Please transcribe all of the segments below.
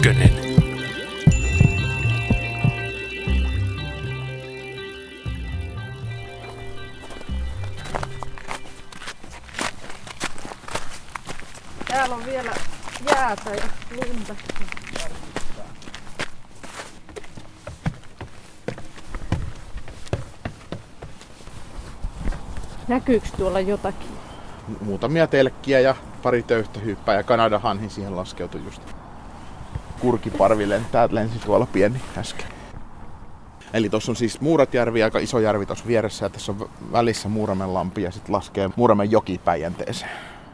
Tiedeykkönen. Täällä on vielä jäätä ja lunta. Näkyykö tuolla jotakin? Muutamia telkkiä ja pari töyhtöhyyppää ja Kanadahanhi siihen laskeutui just. Kurkiparvi lentää, lensi tuolla pieni äsken. Eli tuossa on siis Muuratjärvi, aika iso järvi tuossa vieressä ja tässä on välissä Muuramenlampi ja sitten laskee Muuramen joki Päijänteeseen.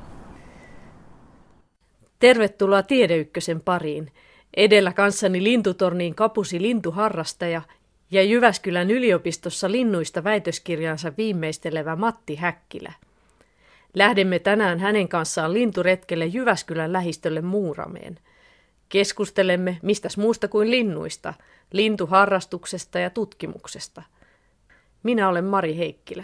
Tervetuloa Tiedeykkösen pariin. Edellä kanssani lintutorniin kapusi lintuharrastaja ja Jyväskylän yliopistossa linnuista väitöskirjansa viimeistelevä Matti Häkkilä. Lähdemme tänään hänen kanssaan linturetkelle Jyväskylän lähistölle Muurameen. Keskustelemme mistäs muusta kuin linnuista, lintuharrastuksesta ja tutkimuksesta. Minä olen Mari Heikkilä.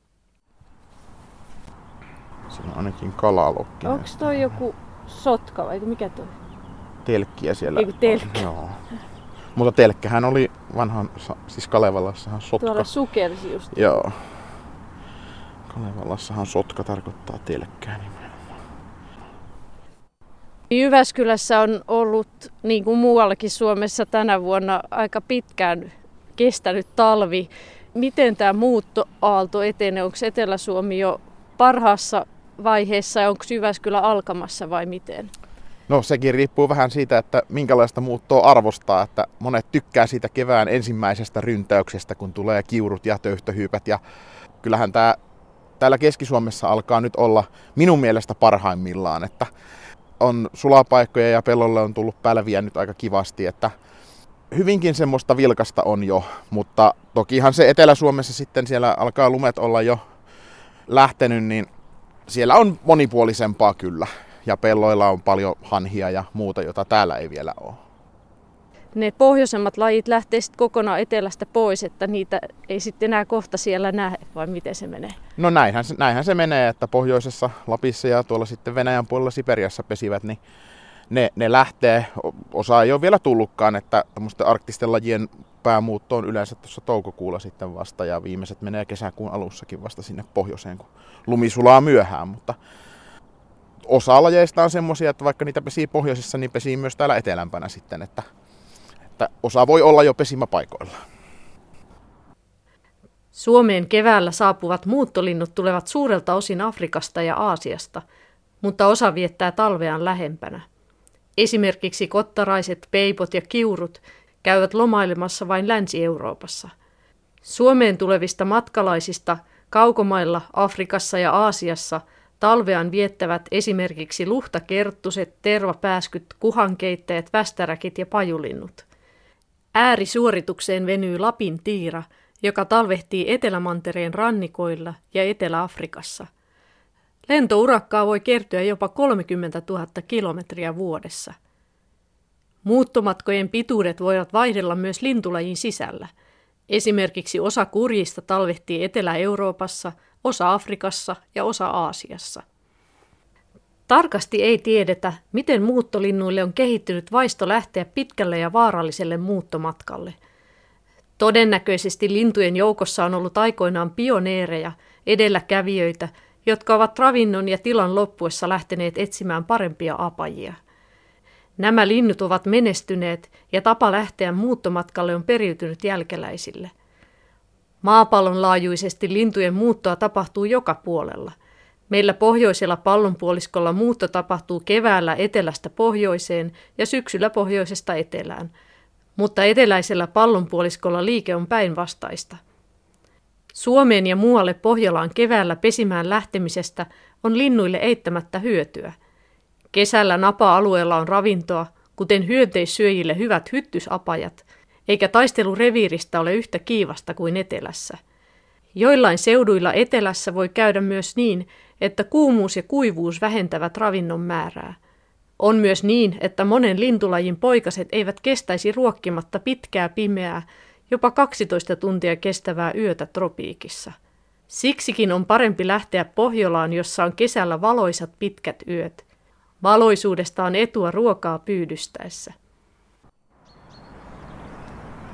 Siinä on ainakin kalalokki. Onko toi joku sotka vai mikä toi? Telkkiä siellä. Eiku telkki. Joo. Mutta telkkähän oli vanhan, siis Kalevalassahan sotka. Tuolla sukelsi just. Joo. Kalevalassahan sotka tarkoittaa telkkää nimenomaan. Jyväskylässä on ollut, niin kuin muuallakin Suomessa tänä vuonna, aika pitkään kestänyt talvi. Miten tämä muuttoaalto etenee? Onko Etelä-Suomi jo parhaassa vaiheessa ja onko Jyväskylä alkamassa vai miten? No sekin riippuu vähän siitä, että minkälaista muuttoa arvostaa. Että monet tykkää siitä kevään ensimmäisestä ryntäyksestä, kun tulee kiurut ja töyhtöhyypät. Ja kyllähän täällä Keski-Suomessa alkaa nyt olla minun mielestä parhaimmillaan. Että on sulapaikkoja ja pellolle on tullut pälviä nyt aika kivasti. Että hyvinkin semmoista vilkasta on jo, mutta tokihan se Etelä-Suomessa sitten siellä alkaa lumet olla jo lähtenyt, niin siellä on monipuolisempaa kyllä. Ja pelloilla on paljon hanhia ja muuta, jota täällä ei vielä ole. Ne pohjoisemmat lajit lähtee sitten kokonaan etelästä pois, että niitä ei sitten enää kohta siellä näe, vai miten se menee? No näinhän se menee, että pohjoisessa Lapissa ja tuolla sitten Venäjän puolella Siperiassa pesivät, niin ne lähtee. Osa ei ole vielä tullutkaan, että tämmöisten arktisten lajien päämuutto on yleensä tuossa toukokuulla sitten vasta, ja viimeiset menee kesäkuun alussakin vasta sinne pohjoiseen, kun lumi sulaa myöhään, mutta osa lajeista on semmoisia, että vaikka niitä pesii pohjoisessa, niin pesii myös täällä etelämpänä sitten, että osa voi olla jo pesimäpaikoilla. Suomeen keväällä saapuvat muuttolinnut tulevat suurelta osin Afrikasta ja Aasiasta, mutta osa viettää talveaan lähempänä. Esimerkiksi kottaraiset, peipot ja kiurut käyvät lomailemassa vain Länsi-Euroopassa. Suomeen tulevista matkalaisista kaukomailla Afrikassa ja Aasiassa talveaan viettävät esimerkiksi luhtakerttuset, tervapääskyt, kuhankeittäjät, västäräkit ja pajulinnut. Äärisuoritukseen venyy Lapin tiira, joka talvehtii Etelämantereen rannikoilla ja Etelä-Afrikassa. Lentourakkaa voi kertyä jopa 30 000 kilometriä vuodessa. Muuttomatkojen pituudet voivat vaihdella myös lintulajin sisällä. Esimerkiksi osa kurjista talvehtii Etelä-Euroopassa, osa Afrikassa ja osa Aasiassa. Tarkasti ei tiedetä, miten muuttolinnuille on kehittynyt vaisto lähteä pitkälle ja vaaralliselle muuttomatkalle. Todennäköisesti lintujen joukossa on ollut aikoinaan pioneereja, edelläkävijöitä, jotka ovat ravinnon ja tilan loppuessa lähteneet etsimään parempia apajia. Nämä linnut ovat menestyneet ja tapa lähteä muuttomatkalle on periytynyt jälkeläisille. Maapallon laajuisesti lintujen muuttoa tapahtuu joka puolella. Meillä pohjoisella pallonpuoliskolla muutto tapahtuu keväällä etelästä pohjoiseen ja syksyllä pohjoisesta etelään, mutta eteläisellä pallonpuoliskolla liike on päinvastaista. Suomeen ja muualle Pohjolaan keväällä pesimään lähtemisestä on linnuille eittämättä hyötyä. Kesällä napa-alueella on ravintoa, kuten hyönteissyöjille hyvät hyttysapajat, eikä taistelu reviiristä ole yhtä kiivasta kuin etelässä. Joillain seuduilla etelässä voi käydä myös niin, että kuumuus ja kuivuus vähentävät ravinnon määrää. On myös niin, että monen lintulajin poikaset eivät kestäisi ruokkimatta pitkää pimeää, jopa 12 tuntia kestävää yötä tropiikissa. Siksikin on parempi lähteä Pohjolaan, jossa on kesällä valoisat pitkät yöt. Valoisuudesta on etua ruokaa pyydystäessä.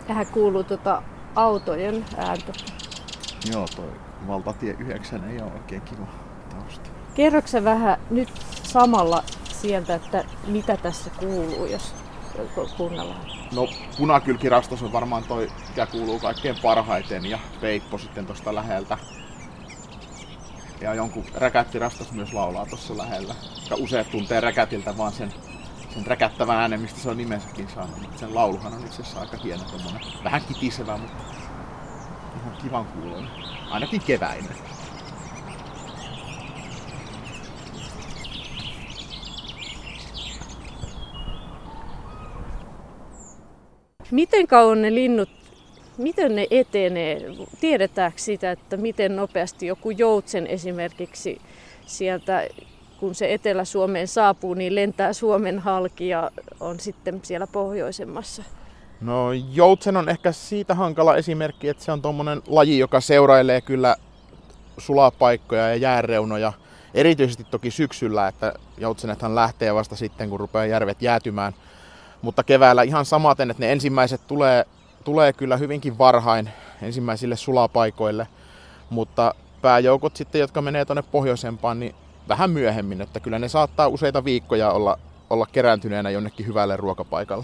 Tähän kuuluu autojen ääntä. Joo, toi valtatie 9 ei ole oikein kiva tausta. Kerroksä sä vähän nyt samalla sieltä, että mitä tässä kuuluu, jos kuunnellaan? No, punakylkirastos on varmaan toi, mikä kuuluu kaikkein parhaiten, ja peippo sitten tosta läheltä. Ja jonkun räkättirastos myös laulaa tuossa lähellä. Ja useat tuntee räkätiltä vaan sen räkättävän äänen, mistä se on nimensäkin saanut. Sen lauluhan on itse asiassa aika hieno tommonen. Vähän kitisevä, mutta ihan kivan kuuloinen. Ainakin keväinen. Miten kauan ne linnut, miten ne etenee? Tiedetäänkö sitä, että miten nopeasti joku joutsen esimerkiksi sieltä, kun se Etelä-Suomeen saapuu, niin lentää Suomen halki ja on sitten siellä pohjoisemmassa? No, joutsen on ehkä siitä hankala esimerkki, että se on tommonen laji, joka seurailee kyllä sulapaikkoja ja jääreunoja. Erityisesti toki syksyllä, että joutsenethan lähtee vasta sitten, kun rupeaa järvet jäätymään. Mutta keväällä ihan samaten, että ne ensimmäiset tulee kyllä hyvinkin varhain ensimmäisille sulapaikoille. Mutta pääjoukot sitten, jotka menee tuonne pohjoisempaan, niin vähän myöhemmin. Että kyllä ne saattaa useita viikkoja olla kerääntyneenä jonnekin hyvälle ruokapaikalle.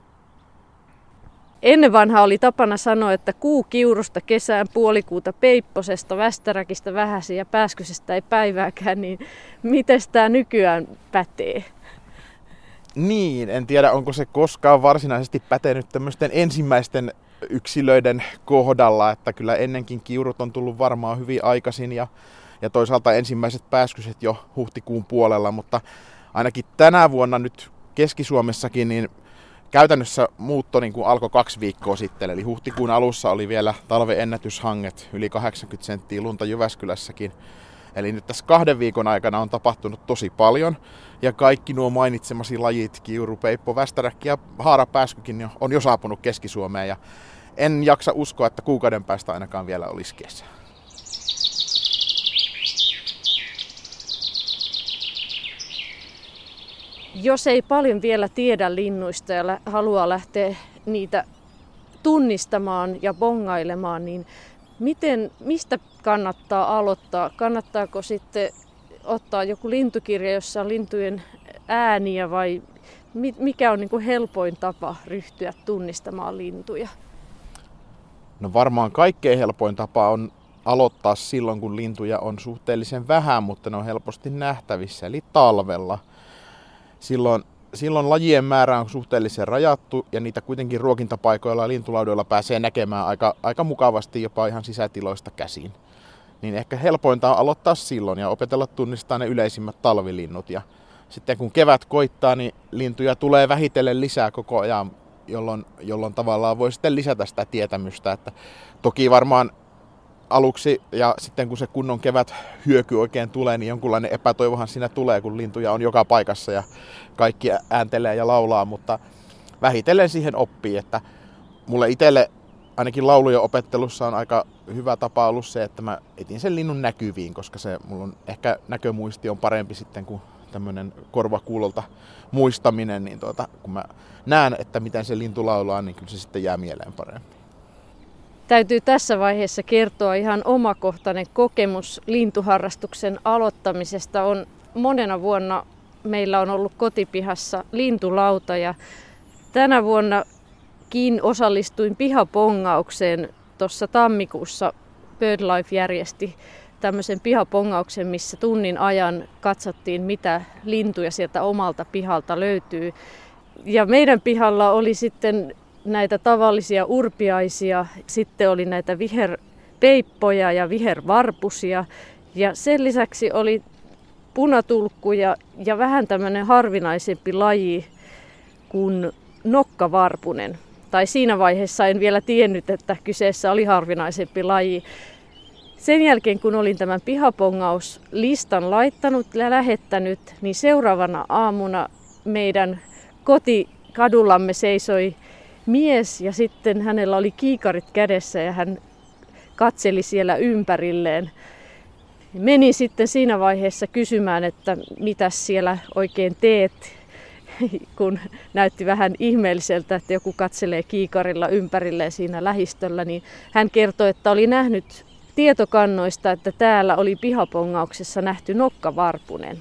Ennen vanhaa oli tapana sanoa, että kuu kiurusta kesään, puolikuuta peipposesta, västäräkistä vähäsen ja pääskysestä ei päivääkään, niin miten tämä nykyään pätee? Niin, en tiedä onko se koskaan varsinaisesti pätenyt tämmöisten ensimmäisten yksilöiden kohdalla, että kyllä ennenkin kiurut on tullut varmaan hyvin aikaisin ja toisaalta ensimmäiset pääskyset jo huhtikuun puolella, mutta ainakin tänä vuonna nyt Keski-Suomessakin niin käytännössä muutto niin kuin alkoi 2 viikkoa sitten, eli huhtikuun alussa oli vielä talven ennätyshanget, yli 80 senttiä lunta Jyväskylässäkin. Eli nyt tässä 2 viikon aikana on tapahtunut tosi paljon, ja kaikki nuo mainitsemasi lajit, kiuru, peippo, västäräkki ja haarapääskykin on jo saapunut Keski-Suomeen, ja en jaksa uskoa, että kuukauden päästä ainakaan vielä olisi kesä. Jos ei paljon vielä tiedä linnuista ja haluaa lähteä niitä tunnistamaan ja bongailemaan, niin mistä kannattaa aloittaa? Kannattaako sitten ottaa joku lintukirja, jossa on lintujen ääniä vai mikä on niin kuin helpoin tapa ryhtyä tunnistamaan lintuja? No varmaan kaikkein helpoin tapa on aloittaa silloin, kun lintuja on suhteellisen vähän, mutta ne on helposti nähtävissä, eli talvella. Silloin lajien määrä on suhteellisen rajattu ja niitä kuitenkin ruokintapaikoilla ja lintulaudoilla pääsee näkemään aika mukavasti jopa ihan sisätiloista käsin. Niin ehkä helpointa on aloittaa silloin ja opetella tunnistaa ne yleisimmät talvilinnut. Ja sitten kun kevät koittaa, niin lintuja tulee vähitellen lisää koko ajan, jolloin tavallaan voi sitten lisätä sitä tietämystä. Että toki varmaan aluksi ja sitten kun se kunnon kevät hyöky oikein tulee, niin jonkunlainen epätoivohan siinä tulee, kun lintuja on joka paikassa ja kaikki ääntelee ja laulaa, mutta vähitellen siihen oppii, että mulle itselle ainakin laulujen opettelussa on aika hyvä tapa ollut se, että mä etin sen linnun näkyviin, koska mulla on ehkä näkömuisti on parempi sitten kuin tämmöinen korvakuulolta muistaminen, niin kun mä näen, että miten se lintu laulaa, niin kyllä se sitten jää mieleen paremmin. Täytyy tässä vaiheessa kertoa ihan omakohtainen kokemus lintuharrastuksen aloittamisesta. Monena vuonna meillä on ollut kotipihassa lintulauta ja tänä vuonnakin osallistuin pihapongaukseen. Tuossa tammikuussa BirdLife järjesti tämmöisen pihapongauksen, missä tunnin ajan katsottiin, mitä lintuja sieltä omalta pihalta löytyy. Ja meidän pihalla oli sitten näitä tavallisia urpiaisia, sitten oli näitä viherpeippoja ja vihervarpusia ja sen lisäksi oli punatulkkuja ja vähän tämmöinen harvinaisempi laji kuin nokkavarpunen. Tai siinä vaiheessa en vielä tiennyt, että kyseessä oli harvinaisempi laji. Sen jälkeen kun olin tämän pihapongauslistan laittanut ja lähettänyt, niin seuraavana aamuna meidän kotikadullamme seisoi mies ja sitten hänellä oli kiikarit kädessä ja hän katseli siellä ympärilleen. Menin sitten siinä vaiheessa kysymään, että mitä siellä oikein teet. kun näytti vähän ihmeelliseltä, että joku katselee kiikarilla ympärilleen siinä lähistöllä, niin hän kertoi, että oli nähnyt tietokannoista, että täällä oli pihapongauksessa nähty nokkavarpunen.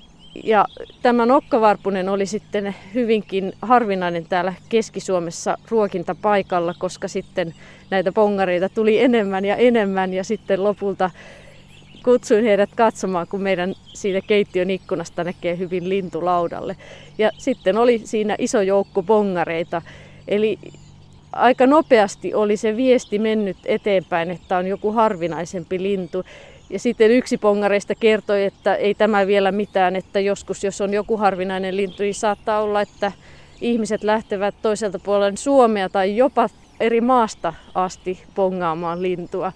Ja tämä nokkavarpunen oli sitten hyvinkin harvinainen täällä Keski-Suomessa ruokintapaikalla, koska sitten näitä pongareita tuli enemmän ja sitten lopulta kutsuin heidät katsomaan, kun meidän siitä keittiön ikkunasta näkee hyvin lintulaudalle. Ja sitten oli siinä iso joukko pongareita, eli aika nopeasti oli se viesti mennyt eteenpäin, että on joku harvinaisempi lintu. Ja sitten yksi pongareista kertoi, että ei tämä vielä mitään, että joskus jos on joku harvinainen lintu, niin saattaa olla, että ihmiset lähtevät toiselta puolella Suomea tai jopa eri maasta asti pongaamaan lintua.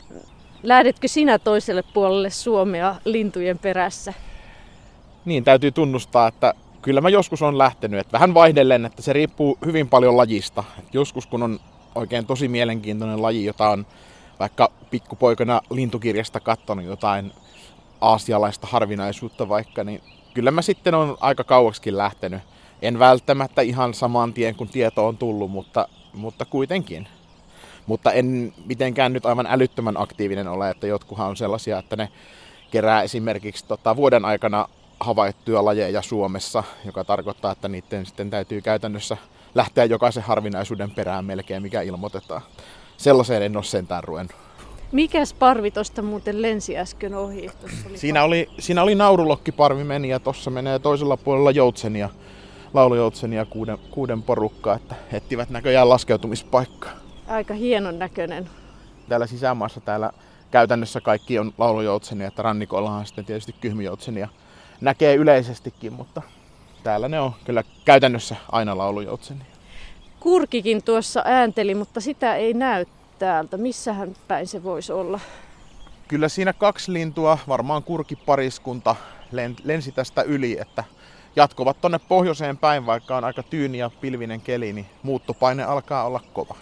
Lähdetkö sinä toiselle puolelle Suomea lintujen perässä? Niin, täytyy tunnustaa, että kyllä mä joskus on lähtenyt. Että vähän vaihdellen, että se riippuu hyvin paljon lajista. Et joskus kun on oikein tosi mielenkiintoinen laji, jota on vaikka pikkupoikana lintukirjasta katsonut jotain aasialaista harvinaisuutta vaikka, niin kyllä mä sitten on aika kauaksikin lähtenyt. En välttämättä ihan saman tien kun tieto on tullut, mutta kuitenkin. Mutta en mitenkään nyt aivan älyttömän aktiivinen ole, että jotkuhan on sellaisia, että ne kerää esimerkiksi vuoden aikana havaittuja lajeja Suomessa, joka tarkoittaa, että niiden sitten täytyy käytännössä lähteä jokaisen harvinaisuuden perään melkein, mikä ilmoitetaan. Sellaiseen en ole sentään ruvennut. Mikäs parvi tuosta muuten lensi äsken ohi? Siinä oli naurulokkiparvi meni ja tuossa menee toisella puolella joutsenia, laulujoutsenia kuuden porukkaa, että etsivät näköjään laskeutumispaikkaa. Aika hienon näköinen. Täällä sisämaassa käytännössä kaikki on laulujoutsenia, että rannikoillahan sitten tietysti kyhmijoutsenia näkee yleisestikin, mutta täällä ne on kyllä käytännössä aina laulujoutsenia. Kurkikin tuossa äänteli, mutta sitä ei näy täältä. Missähän päin se voisi olla? Kyllä siinä 2 lintua, varmaan kurkipariskunta, lensi tästä yli, että jatkuvat tonne pohjoiseen päin, vaikka on aika tyyni ja pilvinen keli, niin muuttopaine alkaa olla kova.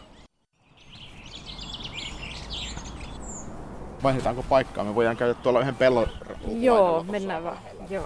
Vaihdetaanko paikkaa? Me voidaan käydä tuolla yhden pellon. Joo, mennään vaan. Joo.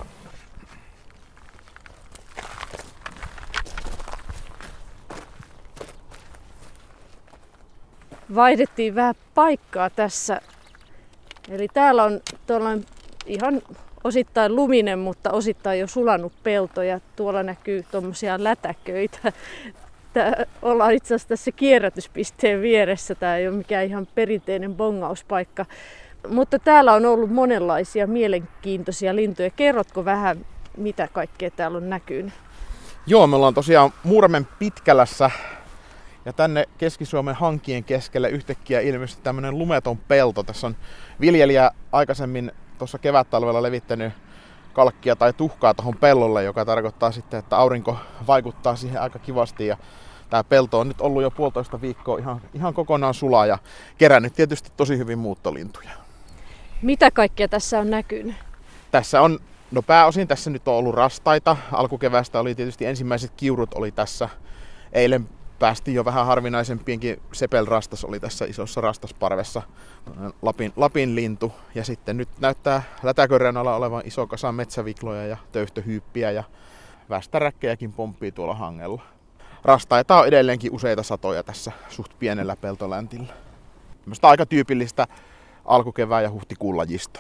Vaihdettiin vähän paikkaa tässä. Eli täällä on tuollainen ihan osittain luminen, mutta osittain jo sulanut pelto ja tuolla näkyy tuommoisia lätäköitä. Ollaan itse asiassa tässä kierrätyspisteen vieressä. Tämä ei ole mikään ihan perinteinen bongauspaikka. Mutta täällä on ollut monenlaisia mielenkiintoisia lintuja. Kerrotko vähän, mitä kaikkea täällä on näkynyt? Joo, me ollaan tosiaan Muuramen Pitkälässä. Ja tänne Keski-Suomen hankien keskelle yhtäkkiä ilmestyi tämmöinen lumeton pelto. Tässä on viljelijä aikaisemmin tuossa kevättalvella levittänyt kalkkia tai tuhkaa tuohon pellolle, joka tarkoittaa sitten, että aurinko vaikuttaa siihen aika kivasti. Ja tämä pelto on nyt ollut jo 1,5 viikkoa ihan kokonaan sulaa ja kerännyt tietysti tosi hyvin muuttolintuja. Mitä kaikkea tässä on näkynyt? Tässä on, pääosin tässä nyt on ollut rastaita. Alkukeväästä oli tietysti ensimmäiset kiurut oli tässä. Eilen päästiin jo vähän harvinaisempienkin sepelrastas oli tässä isossa rastasparvessa, Lapin lintu. Ja sitten nyt näyttää lätäkön reunalla olevan iso kasa metsävikloja ja töyhtöhyyppiä ja västäräkkejäkin pomppii tuolla hangella. Rastaita on edelleenkin useita satoja tässä suht pienellä peltoläntillä. Tämmöistä aika tyypillistä alkukevään ja huhtikuun lajistoa.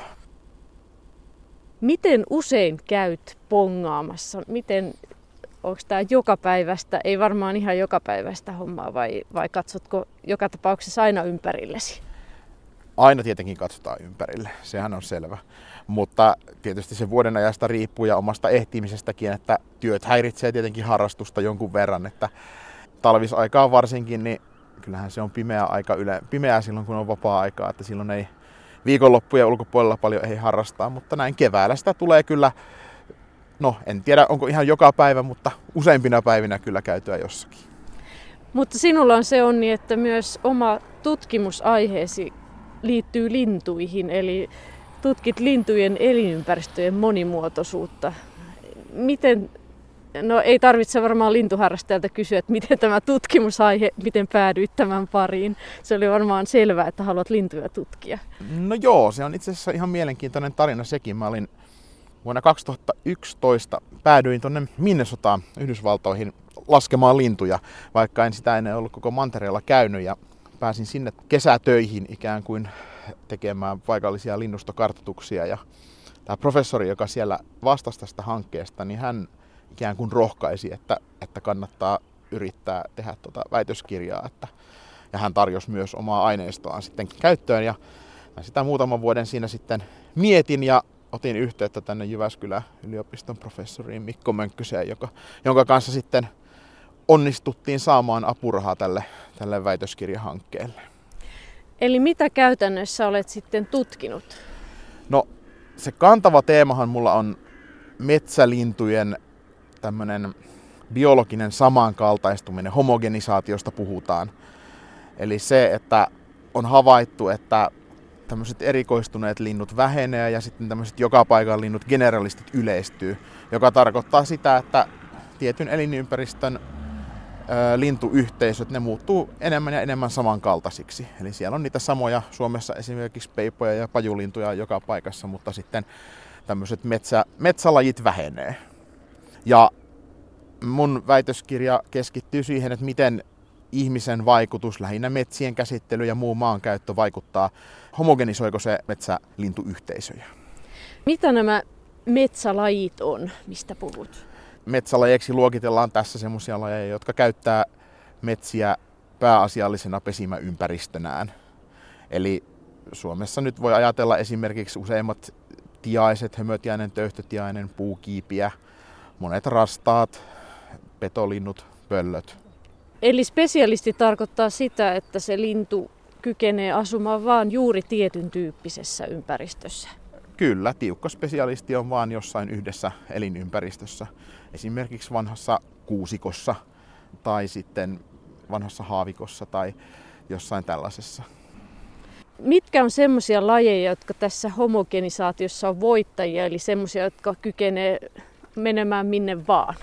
Miten usein käyt pongaamassa? Onko tämä jokapäiväistä, ei varmaan ihan jokapäiväistä hommaa vai katsotko joka tapauksessa aina ympärillesi? Aina tietenkin katsotaan ympärille, sehän on selvä. Mutta tietysti se vuoden ajasta riippuu ja omasta ehtimisestäkin, että työt häiritsee tietenkin harrastusta jonkun verran. Että talvisaikaan varsinkin, niin kyllähän se on pimeää silloin kun on vapaa-aikaa, että silloin ei viikonloppujen ulkopuolella paljon ei harrastaa, mutta näin keväällä sitä tulee kyllä. No, en tiedä, onko ihan joka päivä, mutta useimpina päivinä kyllä käytyä jossakin. Mutta sinulla on se onni, että myös oma tutkimusaiheesi liittyy lintuihin, eli tutkit lintujen elinympäristöjen monimuotoisuutta. Ei tarvitse varmaan lintuharrastajalta kysyä, että miten tämä tutkimusaihe, miten päädyit tämän pariin. Se oli varmaan selvää, että haluat lintuja tutkia. No joo, se on itse asiassa ihan mielenkiintoinen tarina sekin. Mä olin vuonna 2011 päädyin tuonne Minnesotaan Yhdysvaltoihin laskemaan lintuja, vaikka en sitä ennen ollut koko mantereella käynyt, ja pääsin sinne kesätöihin ikään kuin tekemään paikallisia linnustokartoituksia, ja tämä professori, joka siellä vastasi tästä hankkeesta, niin hän ikään kuin rohkaisi, että kannattaa yrittää tehdä väitöskirjaa, ja hän tarjosi myös omaa aineistoaan sitten käyttöön, ja mä sitä muutaman vuoden siinä sitten mietin ja otin yhteyttä tänne Jyväskylän yliopiston professoriin Mikko Mönkkyseen, jonka kanssa sitten onnistuttiin saamaan apurahaa tälle väitöskirjahankkeelle. Eli mitä käytännössä olet sitten tutkinut? No, se kantava teemahan mulla on metsälintujen tämmöinen biologinen samankaltaistuminen, homogenisaatiosta puhutaan. Eli se, että on havaittu, että tämmöiset erikoistuneet linnut vähenee ja sitten tämmöiset joka paikan linnut generalistit yleistyy, joka tarkoittaa sitä, että tietyn elinympäristön lintuyhteisöt, ne muuttuu enemmän ja enemmän samankaltaisiksi. Eli siellä on niitä samoja Suomessa esimerkiksi peipoja ja pajulintuja joka paikassa, mutta sitten tämmöiset metsälajit vähenee. Ja mun väitöskirja keskittyy siihen, että miten ihmisen vaikutus, lähinnä metsien käsittely ja muu maankäyttö vaikuttaa, homogenisoiko se metsälintuyhteisöjä. Mitä nämä metsälajit on, mistä puhut? Metsälajeiksi luokitellaan tässä semmoisia lajeja, jotka käyttää metsiä pääasiallisena pesimäympäristönään. Eli Suomessa nyt voi ajatella esimerkiksi useimmat tiaiset, hömötiainen, töyhtötiainen, puukiipiä, monet rastaat, petolinnut, pöllöt. Eli spesialisti tarkoittaa sitä, että se lintu kykenee asumaan vain juuri tietyn tyyppisessä ympäristössä. Kyllä, tiukka spesialisti on vaan jossain yhdessä elinympäristössä. Esimerkiksi vanhassa kuusikossa tai sitten vanhassa haavikossa tai jossain tällaisessa. Mitkä on semmoisia lajeja, jotka tässä homogenisaatiossa on voittajia, eli semmoisia, jotka kykenee menemään minne vaan?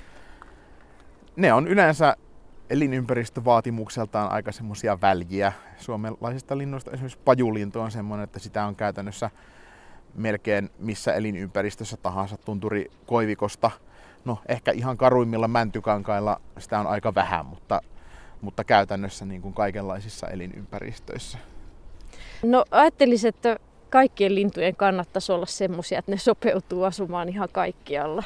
Ne on yleensä elinympäristövaatimukseltaan aika semmoisia väljiä. Suomalaisista linnuista esimerkiksi pajulintu on semmoinen, että sitä on käytännössä melkein missä elinympäristössä tahansa, tunturikoivikosta. No ehkä ihan karuimmilla mäntykankailla sitä on aika vähän, mutta käytännössä niin kuin kaikenlaisissa elinympäristöissä. No ajattelisin, että kaikkien lintujen kannattaisi olla semmoisia, että ne sopeutuu asumaan ihan kaikkialla.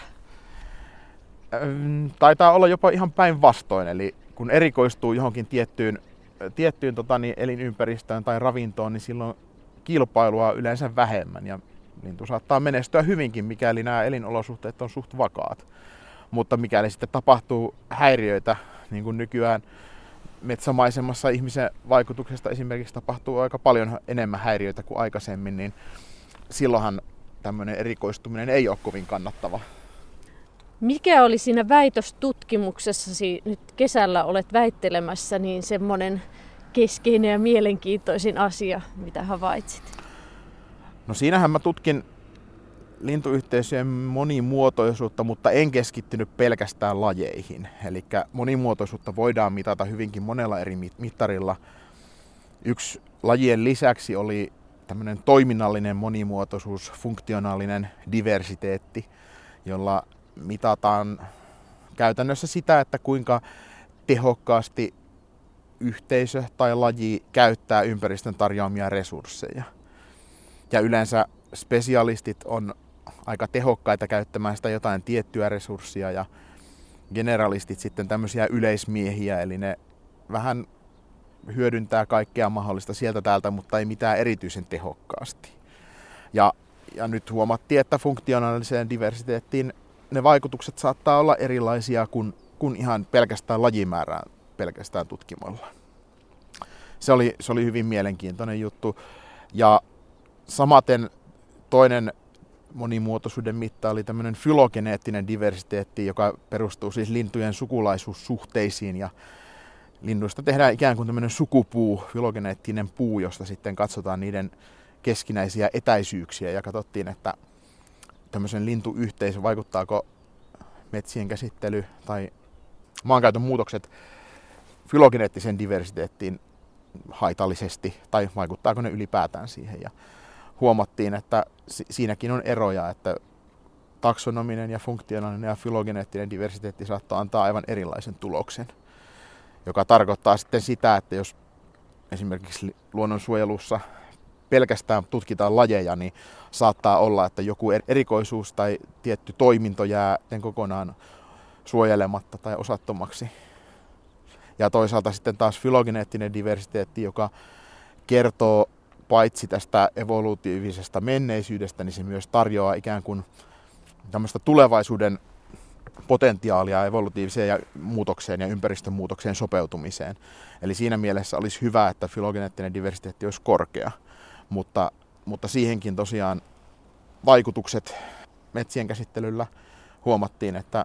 Taitaa olla jopa ihan päinvastoin, eli kun erikoistuu johonkin tiettyyn elinympäristöön tai ravintoon, niin silloin kilpailua on yleensä vähemmän ja lintu saattaa menestyä hyvinkin, mikäli nämä elinolosuhteet on suht vakaat. Mutta mikäli sitten tapahtuu häiriöitä, niin kuin nykyään metsämaisemassa ihmisen vaikutuksesta esimerkiksi tapahtuu aika paljon enemmän häiriöitä kuin aikaisemmin, niin silloinhan tämmöinen erikoistuminen ei ole kovin kannattava. Mikä oli siinä väitöstutkimuksessasi, nyt kesällä olet väittelemässä, niin semmoinen keskeinen ja mielenkiintoisin asia, mitä havaitsit? No siinähän mä tutkin lintuyhteisöjen monimuotoisuutta, mutta en keskittynyt pelkästään lajeihin. Eli monimuotoisuutta voidaan mitata hyvinkin monella eri mittarilla. Yksi lajien lisäksi oli tämmöinen toiminnallinen monimuotoisuus, funktionaalinen diversiteetti, jolla mitataan käytännössä sitä, että kuinka tehokkaasti yhteisö tai laji käyttää ympäristön tarjoamia resursseja. Ja yleensä spesialistit on aika tehokkaita käyttämään sitä jotain tiettyä resurssia ja generalistit sitten tämmöisiä yleismiehiä, eli ne vähän hyödyntää kaikkea mahdollista sieltä täältä, mutta ei mitään erityisen tehokkaasti. Ja nyt huomattiin, että funktionaaliseen diversiteettiin ne vaikutukset saattaa olla erilaisia kuin ihan pelkästään lajimäärää pelkästään tutkimalla. Se oli hyvin mielenkiintoinen juttu. Ja samaten toinen monimuotoisuuden mitta oli tämmöinen fylogeneettinen diversiteetti, joka perustuu siis lintujen sukulaisuussuhteisiin. Ja linnuista tehdään ikään kuin tämmöinen sukupuu, fylogeneettinen puu, josta sitten katsotaan niiden keskinäisiä etäisyyksiä. Ja katsottiin, että tämmöisen lintuyhteisö, vaikuttaako metsien käsittely tai maankäytön muutokset fylogeneettiseen diversiteettiin haitallisesti tai vaikuttaako ne ylipäätään siihen. Ja huomattiin, että siinäkin on eroja, että taksonominen ja funktionaalinen ja fylogeneettinen diversiteetti saattaa antaa aivan erilaisen tuloksen, joka tarkoittaa sitten sitä, että jos esimerkiksi luonnonsuojelussa pelkästään tutkitaan lajeja, niin saattaa olla, että joku erikoisuus tai tietty toiminto jää kokonaan suojelematta tai osattomaksi. Ja toisaalta sitten taas fylogeneettinen diversiteetti, joka kertoo paitsi tästä evolutiivisesta menneisyydestä, niin se myös tarjoaa ikään kuin tämmöistä tulevaisuuden potentiaalia evolutiiviseen ja muutokseen ja ympäristönmuutokseen sopeutumiseen. Eli siinä mielessä olisi hyvä, että fylogeneettinen diversiteetti olisi korkea, mutta siihenkin tosiaan vaikutukset metsien käsittelyllä huomattiin, että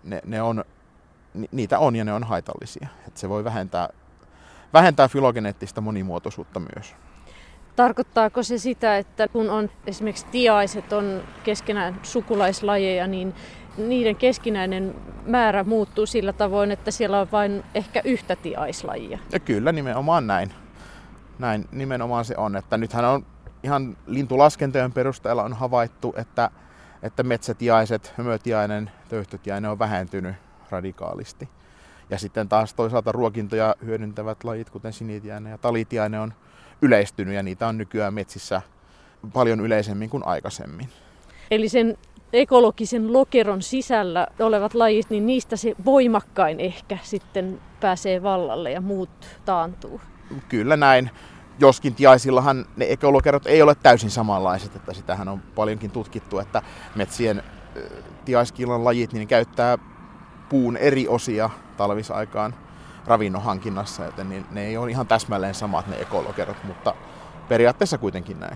niitä on ja ne on haitallisia. Että se voi vähentää fylogeneettistä monimuotoisuutta myös. Tarkoittaako se sitä, että kun on esimerkiksi tiaiset on keskenään sukulaislajeja, niin niiden keskinäinen määrä muuttuu sillä tavoin, että siellä on vain ehkä yhtä tiaislajia? Ja kyllä, nimenomaan näin. Näin nimenomaan se on. Että nythän on ihan lintulaskentojen perusteella on havaittu, että metsätiaiset, hömötiainen, töyhtötiainen on vähentynyt radikaalisti. Ja sitten taas toisaalta ruokintoja hyödyntävät lajit, kuten sinitiainen ja talitiainen, on yleistynyt ja niitä on nykyään metsissä paljon yleisemmin kuin aikaisemmin. Eli sen ekologisen lokeron sisällä olevat lajit, niin niistä se voimakkain ehkä sitten pääsee vallalle ja muut taantuu. Kyllä näin. Joskin tiaisillahan ne ekolokerot ei ole täysin samanlaiset, että sitähän on paljonkin tutkittu, että metsien tiaiskillan lajit niin käyttää puun eri osia talvisaikaan ravinnon hankinnassa, joten ne ei ole ihan täsmälleen samat ne ekolokerot, mutta periaatteessa kuitenkin näin.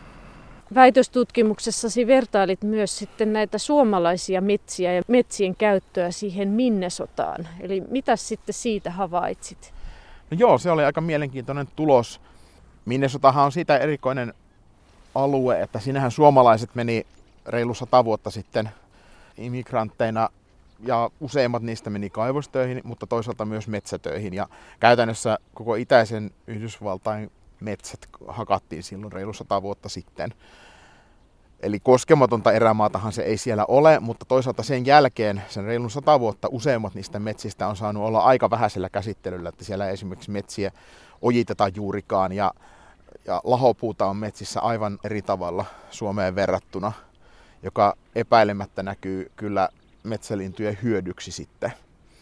Väitöstutkimuksessasi vertailit myös sitten näitä suomalaisia metsiä ja metsien käyttöä siihen Minnesotaan. Eli mitä sitten siitä havaitsit? No joo, se oli aika mielenkiintoinen tulos. Minnesotahan on siitä erikoinen alue, että sinähän suomalaiset meni reilu 100 vuotta sitten immigrantteina ja useimmat niistä meni kaivostöihin, mutta toisaalta myös metsätöihin. Ja käytännössä koko itäisen Yhdysvaltain metsät hakattiin silloin reilu 100 vuotta sitten. Eli koskematonta erämaatahan se ei siellä ole, mutta toisaalta sen jälkeen, sen reilun 100 vuotta, useimmat niistä metsistä on saanut olla aika vähäisellä käsittelyllä, että siellä esimerkiksi metsiä ojitetaan juurikaan ja lahopuuta on metsissä aivan eri tavalla Suomeen verrattuna, joka epäilemättä näkyy kyllä metsälintujen hyödyksi sitten.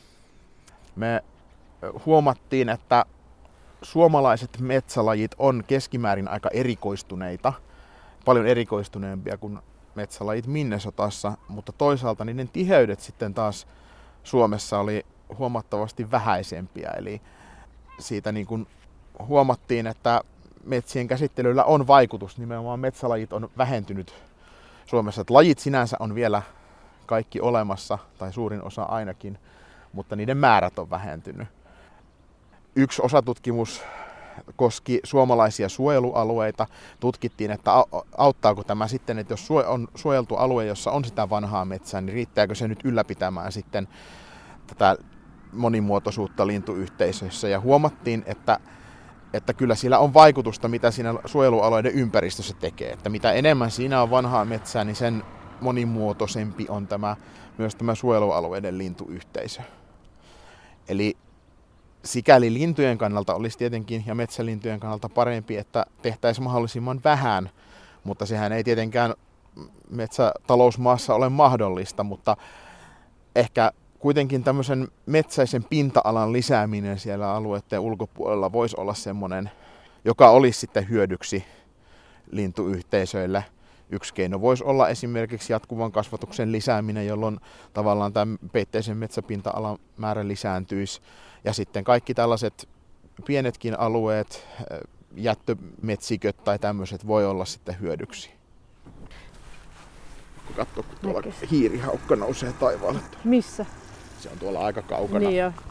Me huomattiin, että suomalaiset metsälajit on keskimäärin aika erikoistuneita, paljon erikoistuneempia kuin metsälajit Minnesotassa, mutta toisaalta niiden tiheydet sitten taas Suomessa oli huomattavasti vähäisempiä. Eli siitä niin kuin huomattiin, että metsien käsittelyllä on vaikutus, nimenomaan metsälajit on vähentynyt Suomessa. Että lajit sinänsä on vielä kaikki olemassa, tai suurin osa ainakin, mutta niiden määrät on vähentynyt. Yksi osatutkimus koski suomalaisia suojelualueita. Tutkittiin, että auttaako tämä sitten, että jos on suojeltu alue, jossa on sitä vanhaa metsää, niin riittääkö se nyt ylläpitämään sitten tätä monimuotoisuutta lintuyhteisöissä. Ja huomattiin, että kyllä sillä on vaikutusta, mitä siinä suojelualueiden ympäristössä tekee. Että mitä enemmän siinä on vanhaa metsää, niin sen monimuotoisempi on myös tämä suojelualueiden lintuyhteisö. Eli sikäli lintujen kannalta olisi tietenkin ja metsälintujen kannalta parempi, että tehtäisiin mahdollisimman vähän, mutta sehän ei tietenkään metsätalousmaassa ole mahdollista, mutta ehkä kuitenkin tämmöisen metsäisen pinta-alan lisääminen siellä alueiden ulkopuolella voisi olla semmoinen, joka olisi sitten hyödyksi lintuyhteisöille. Yksi keino voisi olla esimerkiksi jatkuvan kasvatuksen lisääminen, jolloin tavallaan tämä peitteisen metsäpinta-alan määrä lisääntyisi. Ja sitten kaikki tällaiset pienetkin alueet, jättömetsiköt tai tämmöiset voi olla sitten hyödyksi. Katso, kun tuolla hiirihaukka nousee taivaalle. Missä? Se on tuolla aika kaukana. Niin jo.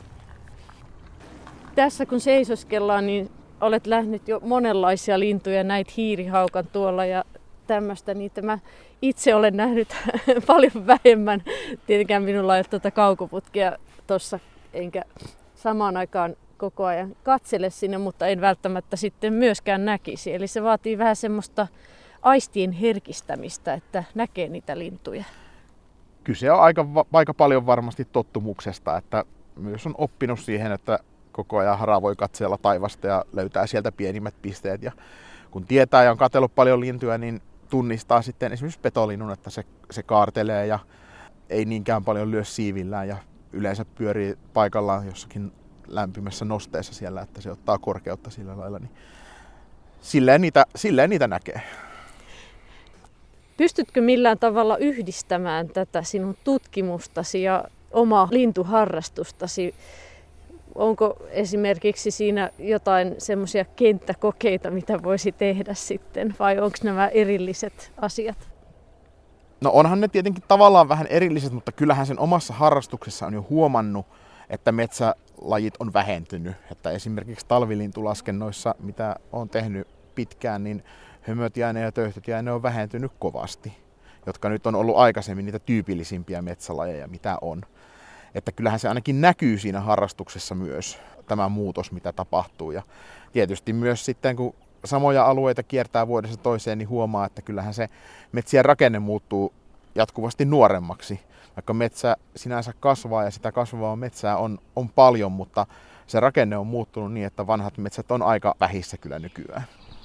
Tässä kun seisoskellaan, niin olet nähnyt jo monenlaisia lintuja, näitä hiirihaukan tuolla ja tämmöistä. Niitä mä itse olen nähnyt paljon vähemmän. Tietenkään minulla ei ole tuota kaukoputkea tuossa, enkä samaan aikaan koko ajan katsele sinne, mutta en välttämättä sitten myöskään näkisi. Eli se vaatii vähän semmoista aistien herkistämistä, että näkee niitä lintuja. kyse on aika paljon varmasti tottumuksesta, että myös on oppinut siihen, että koko ajan haravoi katseella taivasta ja löytää sieltä pienimmät pisteet. Ja kun tietää ja on katsellut paljon lintuja, niin tunnistaa sitten esimerkiksi petolinnun, että se kaartelee ja ei niinkään paljon lyö siivillään ja yleensä pyörii paikallaan jossakin lämpimässä nosteessa siellä, että se ottaa korkeutta sillä lailla. Niin silleen niitä näkee. Pystytkö millään tavalla yhdistämään tätä sinun tutkimustasi ja omaa lintuharrastustasi? Onko esimerkiksi siinä jotain semmoisia kenttäkokeita, mitä voisi tehdä sitten, vai onko nämä erilliset asiat? No onhan ne tietenkin tavallaan vähän erilliset, mutta kyllähän sen omassa harrastuksessa on jo huomannut, että metsälajit on vähentynyt. Että esimerkiksi talvilintulaskennoissa, mitä olen tehnyt pitkään, niin hömötiainen ja töyhtötiainen on vähentynyt kovasti, jotka nyt on ollut aikaisemmin niitä tyypillisimpiä metsälajeja, mitä on. Että kyllähän se ainakin näkyy siinä harrastuksessa myös, tämä muutos, mitä tapahtuu. Ja tietysti myös sitten, kun samoja alueita kiertää vuodesta toiseen, niin huomaa, että kyllähän se metsien rakenne muuttuu jatkuvasti nuoremmaksi. Vaikka metsä sinänsä kasvaa ja sitä kasvavaa metsää on paljon, mutta se rakenne on muuttunut niin, että vanhat metsät on aika vähissä kyllä nykyään.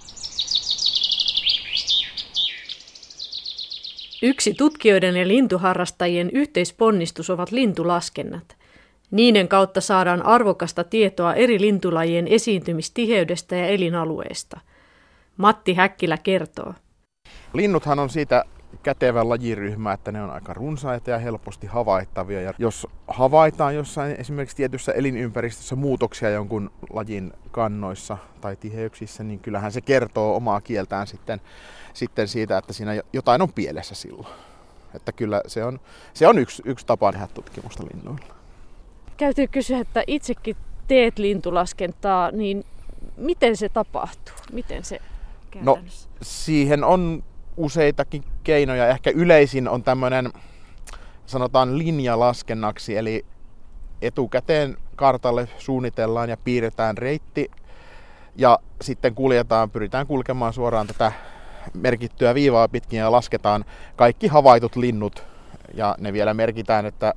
Yksi tutkijoiden ja lintuharrastajien yhteisponnistus ovat lintulaskennat. Niiden kautta saadaan arvokasta tietoa eri lintulajien esiintymistiheydestä ja elinalueesta. Matti Häkkilä kertoo. Linnuthan on siitä kätevä lajiryhmä, että ne on aika runsaita ja helposti havaittavia. Ja jos havaitaan jossain esimerkiksi tietyssä elinympäristössä muutoksia jonkun lajin kannoissa tai tiheyksissä, niin kyllähän se kertoo omaa kieltään sitten siitä, että siinä jotain on pielessä silloin. Että kyllä se on yksi tapa tehdä tutkimusta linnuilla. Täytyy kysyä, että itsekin teet lintulaskentaa, niin miten se tapahtuu? Miten se käytännössä? No, siihen on useitakin keinoja. Ehkä yleisin on tämmöinen, sanotaan linjalaskennaksi, eli etukäteen kartalle suunnitellaan ja piirretään reitti ja sitten pyritään kulkemaan suoraan tätä merkittyä viivaa pitkin ja lasketaan kaikki havaitut linnut ja ne vielä merkitään, että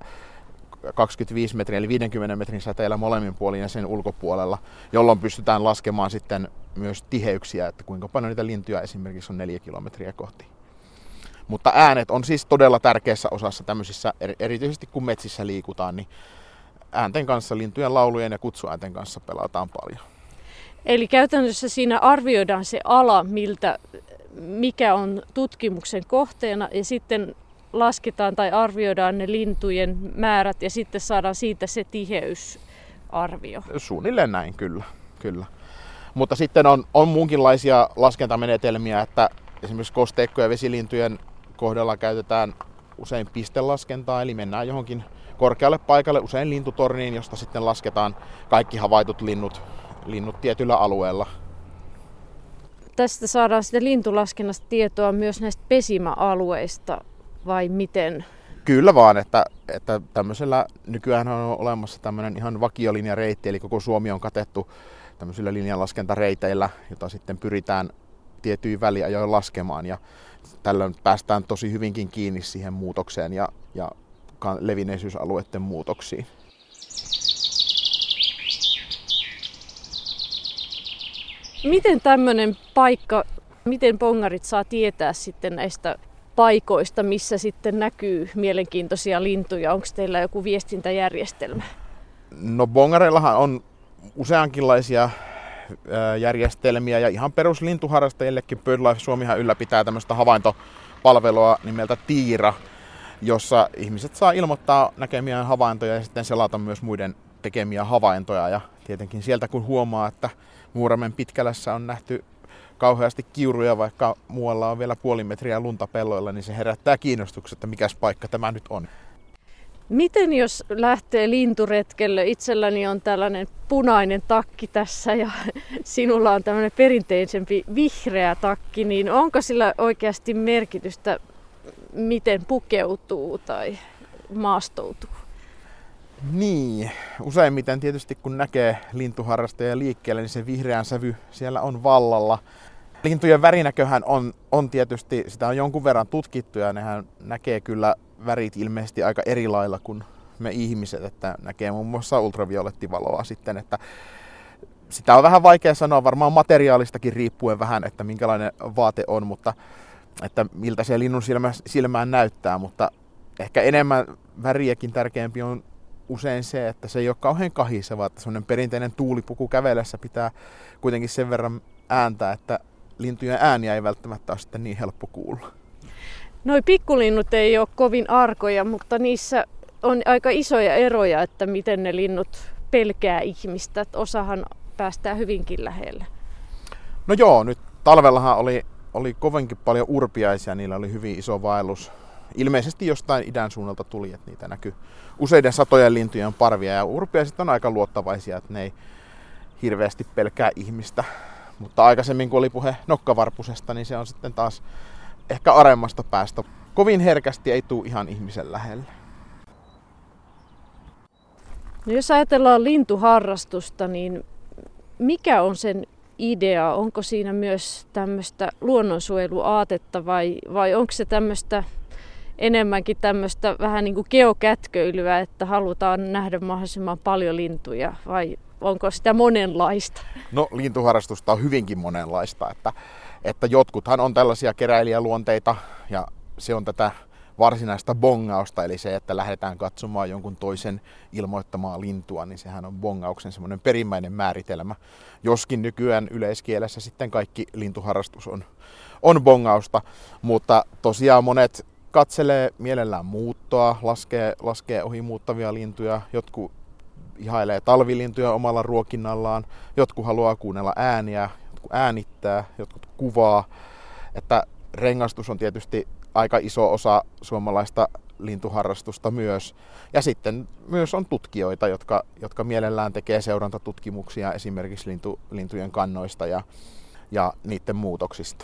25 metrin eli 50 metrin säteellä molemmin puolin ja sen ulkopuolella, jolloin pystytään laskemaan sitten myös tiheyksiä, että kuinka paljon niitä lintuja esimerkiksi on 4 kilometriä kohti. Mutta äänet on siis todella tärkeässä osassa tämmöisissä, erityisesti kun metsissä liikutaan, niin äänten kanssa, lintujen laulujen ja kutsuäänten kanssa pelataan paljon. Eli käytännössä siinä arvioidaan se ala, mikä on tutkimuksen kohteena ja sitten lasketaan tai arvioidaan ne lintujen määrät ja sitten saadaan siitä se tiheysarvio. Suunnilleen näin, kyllä. Mutta sitten on muunkinlaisia laskentamenetelmiä, että esimerkiksi kosteikko- ja vesilintujen kohdalla käytetään usein pistelaskentaa, eli mennään johonkin korkealle paikalle, usein lintutorniin, josta sitten lasketaan kaikki havaitut linnut tietyllä alueella. Tästä saadaan sitten lintulaskennasta tietoa myös näistä pesimäalueista, vai miten? Kyllä vaan, että tämmöisellä nykyään on olemassa tämmöinen ihan vakiolinjareitti, eli koko Suomi on katettu tämmöisillä linjanlaskentareiteillä, jota sitten pyritään tietyin väliajoin laskemaan, ja tällöin päästään tosi hyvinkin kiinni siihen muutokseen ja levinneisyysalueiden muutoksiin. Miten tämmöinen paikka, miten bongarit saa tietää sitten näistä paikoista, missä sitten näkyy mielenkiintoisia lintuja? Onko teillä joku viestintäjärjestelmä? No bongareillahan on useankinlaisia järjestelmiä ja ihan peruslintuharrastajillekin BirdLife Suomihan ylläpitää tämmöistä havaintopalvelua nimeltä Tiira, jossa ihmiset saa ilmoittaa näkemiään havaintoja ja sitten selata myös muiden tekemiä havaintoja. Ja tietenkin sieltä kun huomaa, että Muuramen Pitkälässä on nähty kauheasti kiuruja, vaikka muualla on vielä puoli metriä lunta pelloilla, niin se herättää kiinnostuksen, että mikäs paikka tämä nyt on. Miten jos lähtee linturetkelle? Itselläni on tällainen punainen takki tässä ja sinulla on tämmöinen perinteisempi vihreä takki, niin onko sillä oikeasti merkitystä, miten pukeutuu tai maastoutuu? Niin, useimmiten tietysti kun näkee lintuharrastajia liikkeelle, niin se vihreän sävy siellä on vallalla. lintujen värinäköhän on tietysti, sitä on jonkun verran tutkittu ja nehän näkee kyllä värit ilmeisesti aika eri lailla kuin me ihmiset, että näkee muun muassa ultraviolettivaloa sitten, että sitä on vähän vaikea sanoa, varmaan materiaalistakin riippuen vähän, että minkälainen vaate on, mutta että miltä se linnun silmään näyttää, mutta ehkä enemmän väriäkin tärkeämpi on usein se, että se ei ole kauhean kahiseva, että semmoinen perinteinen tuulipuku kävellessä pitää kuitenkin sen verran ääntää, että lintujen ääniä ei välttämättä ole sitten niin helppo kuulla. Noi pikkulinnut ei ole kovin arkoja, mutta niissä on aika isoja eroja, että miten ne linnut pelkää ihmistä. Että osahan päästää hyvinkin lähelle. No joo, nyt talvellahan oli kovinkin paljon urpiaisia, niillä oli hyvin iso vaellus. Ilmeisesti jostain idän suunnalta tuli, että niitä näkyy useiden satojen lintujen parvia. Ja urpiaiset on aika luottavaisia, että ne ei hirveästi pelkää ihmistä. Mutta aikaisemmin, kun oli puhe nokkavarpusesta, niin se on sitten taas ehkä aremmasta päästä. Kovin herkästi ei tule ihan ihmisen lähelle. No jos ajatellaan lintuharrastusta, niin mikä on sen idea? Onko siinä myös tämmöistä luonnonsuojeluaatetta vai onko se tämmöistä enemmänkin tämmöistä vähän niin kuin geokätköilyä, että halutaan nähdä mahdollisimman paljon lintuja vai onko sitä monenlaista? No lintuharrastusta on hyvinkin monenlaista, että jotkuthan on tällaisia keräilijäluonteita ja se on tätä varsinaista bongausta, eli se, että lähdetään katsomaan jonkun toisen ilmoittamaa lintua, niin sehän on bongauksen semmoinen perimmäinen määritelmä. Joskin nykyään yleiskielessä sitten kaikki lintuharrastus on bongausta, mutta tosiaan monet katselee mielellään muuttoa, laskee ohi muuttavia lintuja, jotkut ihailee talvilintuja omalla ruokinnallaan, jotkut haluaa kuunnella ääniä, jotkut äänittää, jotkut kuvaa, että rengastus on tietysti aika iso osa suomalaista lintuharrastusta myös. Ja sitten myös on tutkijoita, jotka mielellään tekee seurantatutkimuksia esimerkiksi lintujen kannoista ja niiden muutoksista.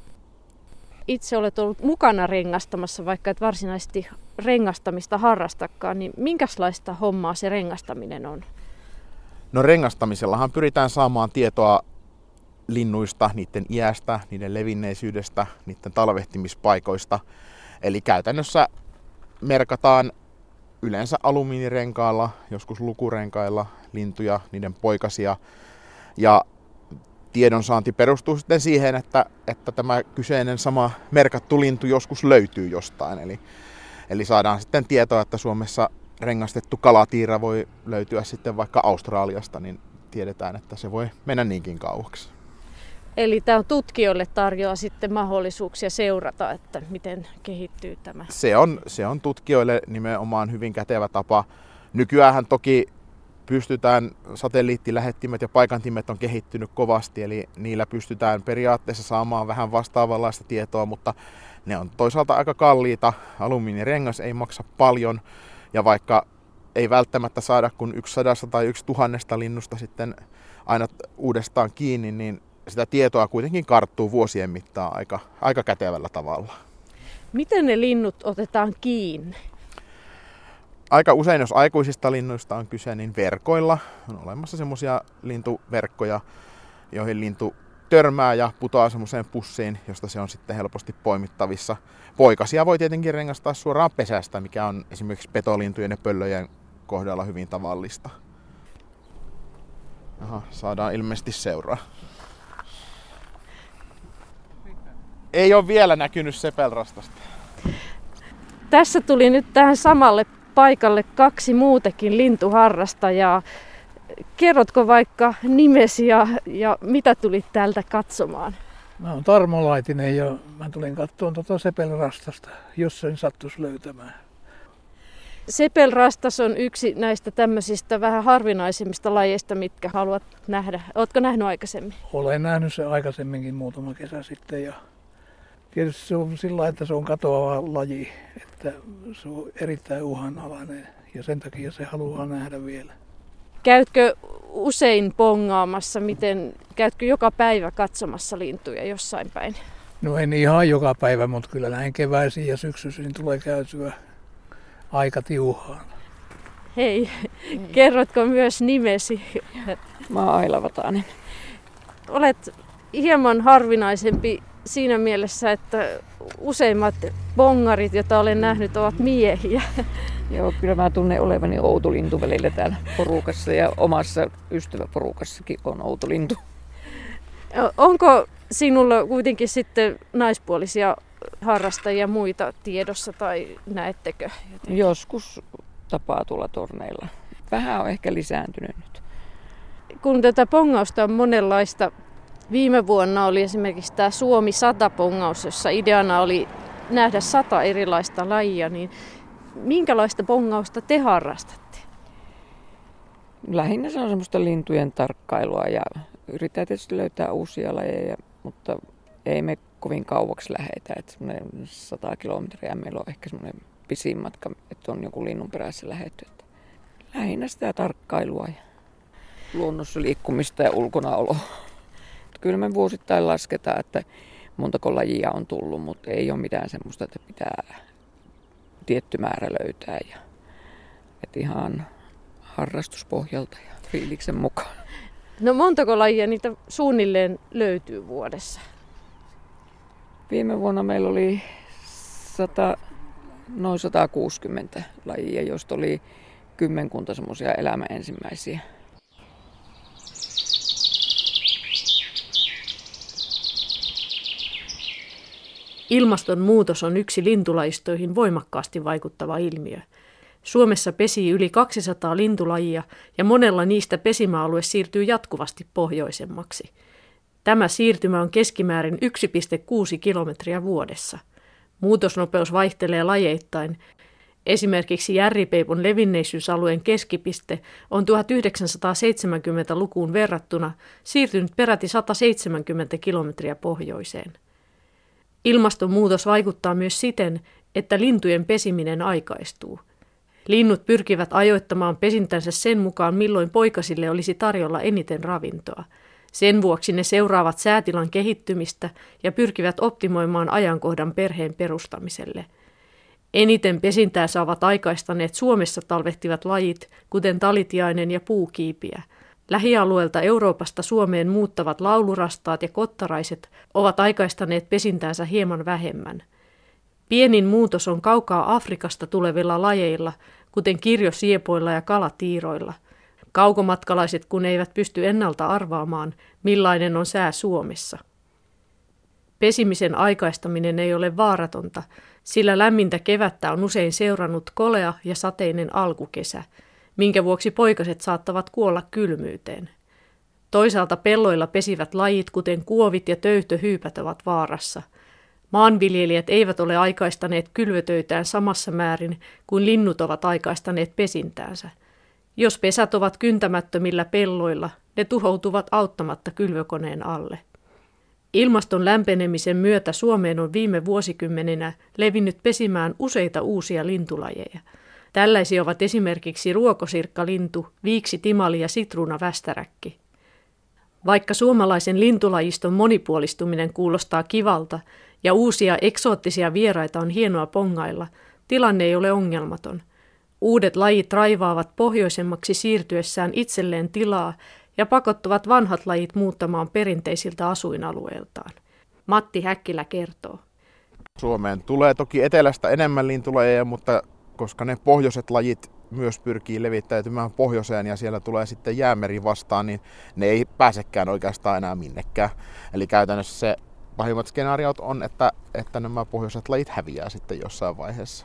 Itse olet ollut mukana rengastamassa, vaikka et varsinaisesti rengastamista harrastakaan, niin minkälaista hommaa se rengastaminen on? No rengastamisellahan pyritään saamaan tietoa linnuista, niiden iästä, niiden levinneisyydestä, niiden talvehtimispaikoista. Eli käytännössä merkataan yleensä alumiinirenkailla, joskus lukurenkailla lintuja, niiden poikasia. Ja tiedonsaanti perustuu sitten siihen, että tämä kyseinen sama merkattu lintu joskus löytyy jostain. Eli saadaan sitten tietoa, että Suomessa rengastettu kalatiira voi löytyä sitten vaikka Australiasta, niin tiedetään, että se voi mennä niinkin kauaksi. Eli tämä tutkijoille tarjoaa sitten mahdollisuuksia seurata, että miten kehittyy tämä. Se on tutkijoille nimenomaan hyvin kätevä tapa. Nykyäänhän toki pystytään, satelliittilähettimet ja paikantimet on kehittynyt kovasti, eli niillä pystytään periaatteessa saamaan vähän vastaavanlaista tietoa, mutta ne on toisaalta aika kalliita. Alumiinirengas ei maksa paljon, ja vaikka ei välttämättä saada kuin 100 tai 1000 linnusta sitten aina uudestaan kiinni, niin sitä tietoa kuitenkin karttuu vuosien mittaan aika kätevällä tavalla. Miten ne linnut otetaan kiinni? Aika usein, jos aikuisista linnuista on kyse, niin verkoilla. On olemassa semmoisia lintuverkkoja, joihin lintu törmää ja putoaa semmoiseen pussiin, josta se on sitten helposti poimittavissa. Poikasia voi tietenkin rengastaa suoraan pesästä, mikä on esimerkiksi petolintujen ja pöllöjen kohdalla hyvin tavallista. Aha, saadaan ilmeisesti seuraa. Ei ole vielä näkynyt sepelrastasta. Tässä tuli nyt tähän samalle paikalle 2 muutakin lintuharrastajaa. Kerrotko vaikka nimesi ja mitä tulit täältä katsomaan? Mä oon Tarmo Laitinen ja mä tulin katsomaan sepelrastasta, jos sen sattuisi löytämään. Sepelrastas on yksi näistä tämmöisistä vähän harvinaisemmista lajeista, mitkä haluat nähdä. Ootko nähnyt aikaisemmin? Olen nähnyt sen aikaisemminkin muutama kesä sitten ja tietysti se on sillä, että se on katoava laji, että se on erittäin uhanalainen ja sen takia se haluaa nähdä vielä. Käytkö usein pongaamassa? Käytkö joka päivä katsomassa lintuja jossain päin? No en ihan joka päivä, mutta kyllä näin keväisin ja syksyisin tulee käytyä aika tiuhaan. Hei, kerrotko myös nimesi? Mä oon Aila Vatanen. Olet hieman harvinaisempi siinä mielessä, että useimmat bongarit, joita olen nähnyt, ovat miehiä. Joo, kyllä mä tunnen olevani outolintu välillä täällä porukassa ja omassa ystäväporukassakin on outolintu. Onko sinulla kuitenkin sitten naispuolisia harrastajia muita tiedossa tai näettekö jotenkin? Joskus tapaa tuolla torneilla. Vähän on ehkä lisääntynyt nyt. Kun tätä pongausta on monenlaista, viime vuonna oli esimerkiksi tämä Suomi 100-pongaus, jossa ideana oli nähdä 100 erilaista lajia, niin minkälaista pongausta te harrastatte? Lähinnä se on semmoista lintujen tarkkailua ja yritetään tietysti löytää uusia lajeja, mutta ei me kovin kauaksi lähetä. Että 100 kilometriä meillä on ehkä semmoinen pisin matka, että on joku linnun perässä lähetty. Lähinnä sitä tarkkailua ja luonnossa liikkumista ja ulkonaoloa. Kyllä me vuosittain lasketaan, että montako lajia on tullut, mutta ei ole mitään semmoista, että pitää tietty määrä löytää. Että ihan harrastuspohjalta ja fiiliksen mukaan. No montako lajia niitä suunnilleen löytyy vuodessa? Viime vuonna meillä oli noin 160 lajia, joista oli kymmenkunta semmoisia elämän ensimmäisiä. Ilmastonmuutos on yksi lintulajistoihin voimakkaasti vaikuttava ilmiö. Suomessa pesii yli 200 lintulajia ja monella niistä pesimäalue siirtyy jatkuvasti pohjoisemmaksi. Tämä siirtymä on keskimäärin 1,6 kilometriä vuodessa. Muutosnopeus vaihtelee lajeittain. Esimerkiksi järripeipon levinneisyysalueen keskipiste on 1970-lukuun verrattuna siirtynyt peräti 170 kilometriä pohjoiseen. Ilmastonmuutos vaikuttaa myös siten, että lintujen pesiminen aikaistuu. Linnut pyrkivät ajoittamaan pesintänsä sen mukaan, milloin poikasille olisi tarjolla eniten ravintoa. Sen vuoksi ne seuraavat säätilan kehittymistä ja pyrkivät optimoimaan ajankohdan perheen perustamiselle. Eniten pesintää saavat aikaistaneet Suomessa talvehtivat lajit, kuten talitiainen ja puukiipiä. Lähialueelta Euroopasta Suomeen muuttavat laulurastaat ja kottaraiset ovat aikaistaneet pesintäänsä hieman vähemmän. Pienin muutos on kaukaa Afrikasta tulevilla lajeilla, kuten kirjosiepoilla ja kalatiiroilla. Kaukomatkalaiset kun eivät pysty ennalta arvaamaan, millainen on sää Suomessa. Pesimisen aikaistaminen ei ole vaaratonta, sillä lämmintä kevättä on usein seurannut kolea ja sateinen alkukesä, minkä vuoksi poikaset saattavat kuolla kylmyyteen. Toisaalta pelloilla pesivät lajit, kuten kuovit ja töyhtöhyypät, ovat vaarassa. Maanviljelijät eivät ole aikaistaneet kylvötöitään samassa määrin kuin linnut ovat aikaistaneet pesintäänsä. Jos pesät ovat kyntämättömillä pelloilla, ne tuhoutuvat auttamatta kylvökoneen alle. Ilmaston lämpenemisen myötä Suomeen on viime vuosikymmeninä levinnyt pesimään useita uusia lintulajeja. Tällaisia ovat esimerkiksi ruokosirkkalintu, viiksitimali ja sitruunavästäräkki. Vaikka suomalaisen lintulajiston monipuolistuminen kuulostaa kivalta ja uusia eksoottisia vieraita on hienoa pongailla, tilanne ei ole ongelmaton. Uudet lajit raivaavat pohjoisemmaksi siirtyessään itselleen tilaa ja pakottavat vanhat lajit muuttamaan perinteisiltä asuinalueiltaan. Matti Häkkilä kertoo. Suomeen tulee toki etelästä enemmän lintulajeja, mutta koska ne pohjoiset lajit myös pyrkii levittäytymään pohjoiseen ja siellä tulee sitten jäämeri vastaan, niin ne ei pääsekään oikeastaan enää minnekään. Eli käytännössä se pahimmat skenaariot on, että nämä pohjoiset lajit häviää sitten jossain vaiheessa.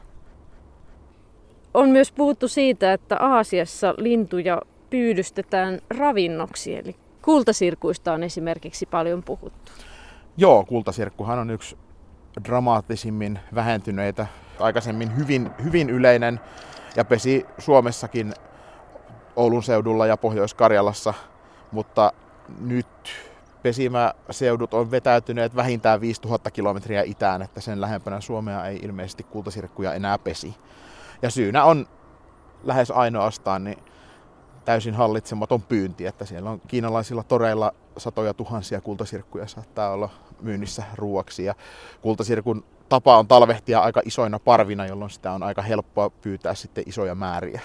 On myös puhuttu siitä, että Aasiassa lintuja pyydystetään ravinnoksi, eli kultasirkuista on esimerkiksi paljon puhuttu. Joo, kultasirkkuhan on yksi dramaattisimmin vähentyneitä, aikaisemmin hyvin yleinen ja pesi Suomessakin Oulun seudulla ja Pohjois-Karjalassa, mutta nyt pesimäseudut on vetäytyneet vähintään 5000 kilometriä itään, että sen lähempänä Suomea ei ilmeisesti kultasirkkuja enää pesi. Ja syynä on lähes ainoastaan niin täysin hallitsematon pyynti, että siellä on kiinalaisilla toreilla satoja tuhansia kultasirkkuja saattaa olla myynnissä ruuaksi. Ja kultasirkun tapa on talvehtia aika isoina parvina, jolloin sitä on aika helppoa pyytää sitten isoja määriä.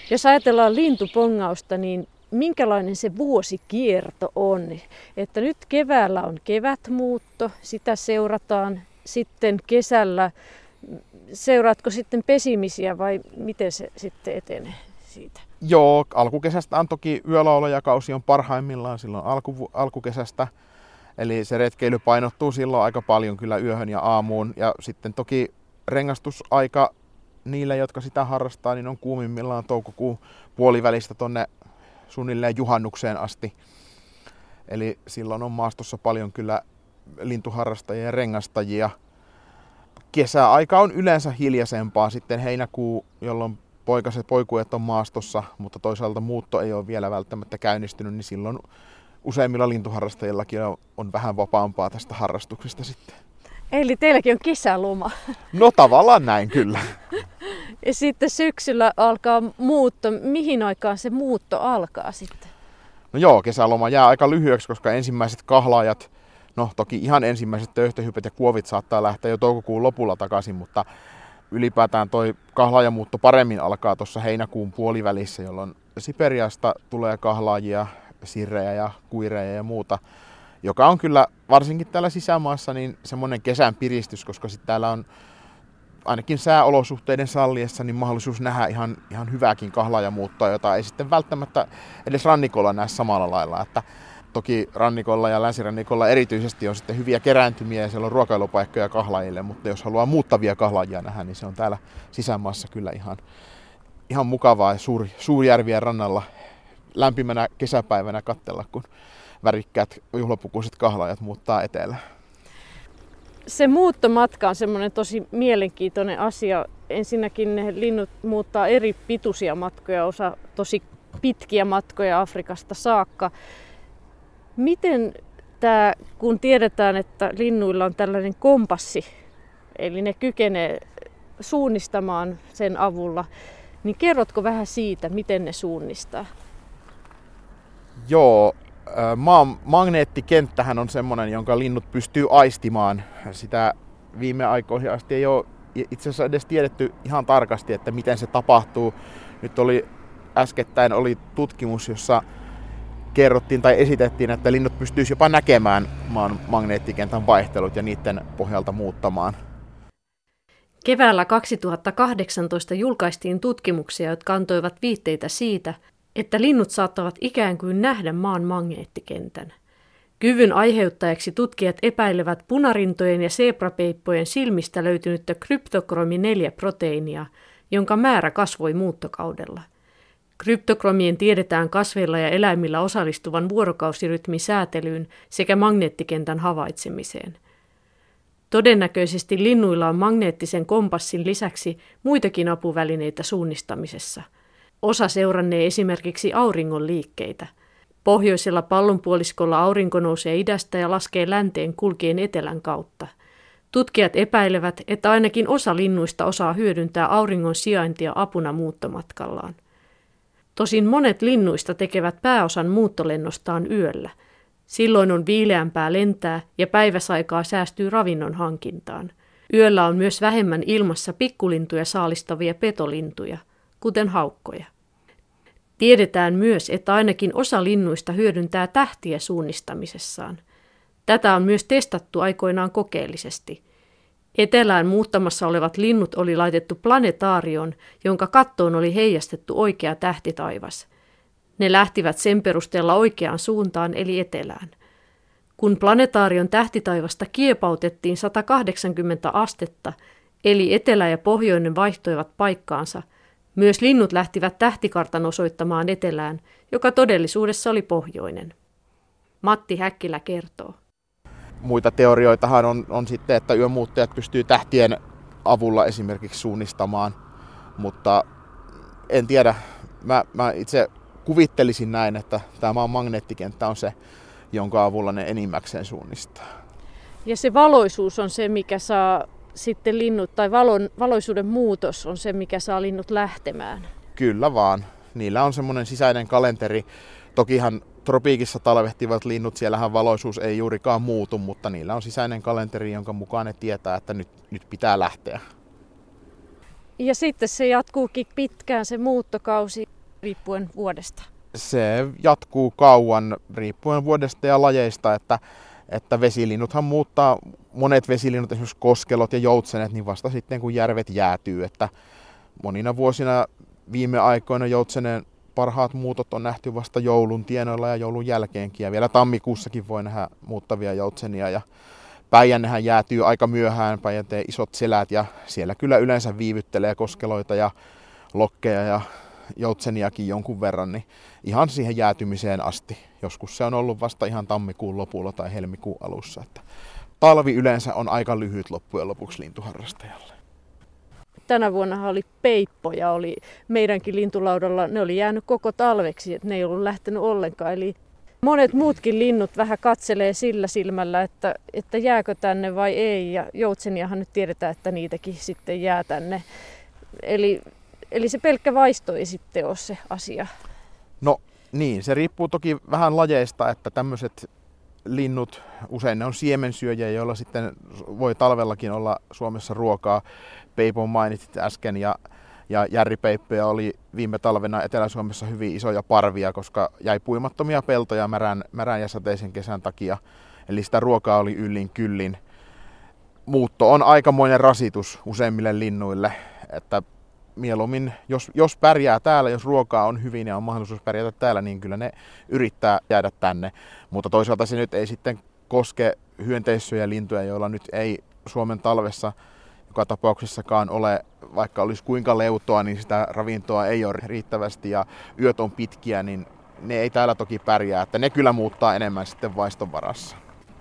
Jos ajatellaan lintupongausta, niin minkälainen se vuosikierto on? Että nyt keväällä on kevätmuutto, sitä seurataan. Sitten kesällä, seuraatko sitten pesimisiä vai miten se sitten etenee siitä? Joo, alkukesästä on toki yölaulajakausi on parhaimmillaan silloin alkukesästä. Eli se retkeily painottuu silloin aika paljon kyllä yöhön ja aamuun. Ja sitten toki rengastusaika niille, jotka sitä harrastaa, niin on kuumimmillaan toukokuun puolivälistä tonne suunnilleen juhannukseen asti. Eli silloin on maastossa paljon kyllä lintuharrastajia ja rengastajia. Kesäaika on yleensä hiljaisempaa, sitten heinäkuu, jolloin poikuet on maastossa, mutta toisaalta muutto ei ole vielä välttämättä käynnistynyt, niin silloin useimmilla lintuharrastajillakin on vähän vapaampaa tästä harrastuksesta sitten. Eli teilläkin on kesäloma. No tavallaan näin kyllä. Ja sitten syksyllä alkaa muutto. Mihin aikaan se muutto alkaa sitten? No joo, kesäloma jää aika lyhyeksi, koska ensimmäiset kahlaajat, no toki ihan ensimmäiset töyhtöhypet ja kuovit saattaa lähteä jo toukokuun lopulla takaisin, mutta ylipäätään toi kahlaajamuutto paremmin alkaa tuossa heinäkuun puolivälissä, jolloin Siperiasta tulee kahlaajia, sirrejä ja kuireja ja muuta, joka on kyllä varsinkin täällä sisämaassa niin semmoinen kesän piristys, koska sitten täällä on ainakin sääolosuhteiden salliessa niin mahdollisuus nähdä ihan hyvääkin kahlaajamuuttoa, jota ei sitten välttämättä edes rannikolla näe samalla lailla. Että toki rannikolla ja länsirannikolla erityisesti on sitten hyviä kerääntymiä ja siellä on ruokailupaikkoja kahlaajille, mutta jos haluaa muuttavia kahlaajia nähdä, niin se on täällä sisämaassa kyllä ihan mukavaa ja Suurjärvien rannalla lämpimänä kesäpäivänä katsella, kun värikkäät juhlapukuiset kahlaajat muuttaa etelään. Se muuttomatka on semmoinen tosi mielenkiintoinen asia. Ensinnäkin ne linnut muuttaa eri pituisia matkoja, osa tosi pitkiä matkoja Afrikasta saakka. Miten tämä, kun tiedetään, että linnuilla on tällainen kompassi, eli ne kykenee suunnistamaan sen avulla, niin kerrotko vähän siitä, miten ne suunnistaa? Joo, maan magneettikenttähän on semmoinen, jonka linnut pystyy aistimaan. Sitä viime aikoihin asti ei ole itse asiassa edes tiedetty ihan tarkasti, että miten se tapahtuu. Nyt äskettäin oli tutkimus, jossa kerrottiin tai esitettiin, että linnut pystyisi jopa näkemään maan magneettikentän vaihtelut ja niiden pohjalta muuttamaan. Keväällä 2018 julkaistiin tutkimuksia, jotka antoivat viitteitä siitä, että linnut saattavat ikään kuin nähdä maan magneettikentän. Kyvyn aiheuttajaksi tutkijat epäilevät punarintojen ja seeprapeippojen silmistä löytynyttä kryptokromi 4-proteiinia, jonka määrä kasvoi muuttokaudella. Kryptokromien tiedetään kasveilla ja eläimillä osallistuvan vuorokausirytmin säätelyyn sekä magneettikentän havaitsemiseen. Todennäköisesti linnuilla on magneettisen kompassin lisäksi muitakin apuvälineitä suunnistamisessa. Osa seurannee esimerkiksi auringon liikkeitä. Pohjoisella pallonpuoliskolla aurinko nousee idästä ja laskee länteen kulkien etelän kautta. Tutkijat epäilevät, että ainakin osa linnuista osaa hyödyntää auringon sijaintia apuna muuttomatkallaan. Tosin monet linnuista tekevät pääosan muuttolennostaan yöllä. Silloin on viileämpää lentää ja päiväsaikaa säästyy ravinnon hankintaan. Yöllä on myös vähemmän ilmassa pikkulintuja saalistavia petolintuja, kuten haukkoja. Tiedetään myös, että ainakin osa linnuista hyödyntää tähtiä suunnistamisessaan. Tätä on myös testattu aikoinaan kokeellisesti. Etelään muuttamassa olevat linnut oli laitettu planetaarioon, jonka kattoon oli heijastettu oikea tähtitaivas. Ne lähtivät sen perusteella oikeaan suuntaan eli etelään. Kun planetaarion tähtitaivasta kiepautettiin 180 astetta, eli etelä ja pohjoinen vaihtoivat paikkaansa, myös linnut lähtivät tähtikartan osoittamaan etelään, joka todellisuudessa oli pohjoinen. Matti Häkkilä kertoo. Muita teorioitahan on sitten, että yömuuttajat pystyy tähtien avulla esimerkiksi suunnistamaan, mutta en tiedä. Mä itse kuvittelisin näin, että tämä maan magneettikenttä on se, jonka avulla ne enimmäkseen suunnistaa. Ja se valoisuus on se, mikä saa sitten linnut, tai valoisuuden muutos on se, mikä saa linnut lähtemään. Kyllä vaan. Niillä on semmoinen sisäinen kalenteri. Tokihan tropiikissa talvehtivat linnut, siellähän valoisuus ei juurikaan muutu, mutta niillä on sisäinen kalenteri, jonka mukaan ne tietää, että nyt pitää lähteä. Ja sitten se jatkuukin pitkään se muuttokausi. riippuen vuodesta? Se jatkuu kauan riippuen vuodesta ja lajeista, että vesilinnuthan muuttaa, monet vesilinnut, esimerkiksi koskelot ja joutsenet, niin vasta sitten kun järvet jäätyy. Että monina vuosina viime aikoina joutsenen parhaat muutot on nähty vasta joulun tienoilla ja joulun jälkeenkin. Ja vielä tammikuussakin voi nähdä muuttavia joutsenia. Ja Päijännehän jäätyy aika myöhään, Päijänteen isot selät, ja siellä kyllä yleensä viivyttelee koskeloita ja lokkeja ja joutseniakin jonkun verran, niin ihan siihen jäätymiseen asti. Joskus se on ollut vasta ihan tammikuun lopulla tai helmikuun alussa. Että talvi yleensä on aika lyhyt loppujen lopuksi lintuharrastajalle. Tänä vuonna oli peippoja, oli meidänkin lintulaudalla, ne oli jäänyt koko talveksi, että ne ei ollut lähtenyt ollenkaan. Eli monet muutkin linnut vähän katselee sillä silmällä, että jääkö tänne vai ei, ja joutseniahan nyt tiedetään, että niitäkin sitten jää tänne. Eli se pelkkä vaisto ei sitten ole se asia. No niin, se riippuu toki vähän lajeista, että tämmöiset linnut, usein ne on siemensyöjiä, joilla sitten voi talvellakin olla Suomessa ruokaa. Peipon mainitsit äsken, ja järripeippoja oli viime talvena Etelä-Suomessa hyvin isoja parvia, koska jäi puimattomia peltoja märän ja sateisen kesän takia. Eli sitä ruokaa oli yllin kyllin. Muutto on aikamoinen rasitus useimmille linnuille, että mieluummin, jos pärjää täällä, jos ruokaa on hyvin ja on mahdollisuus pärjätä täällä, niin kyllä ne yrittää jäädä tänne. Mutta toisaalta se nyt ei sitten koske hyönteissyöjälintuja, joilla nyt ei Suomen talvessa joka tapauksessakaan ole, vaikka olisi kuinka leutoa, niin sitä ravintoa ei ole riittävästi ja yöt on pitkiä, niin ne ei täällä toki pärjää. Että ne kyllä muuttaa enemmän sitten vaiston varassa.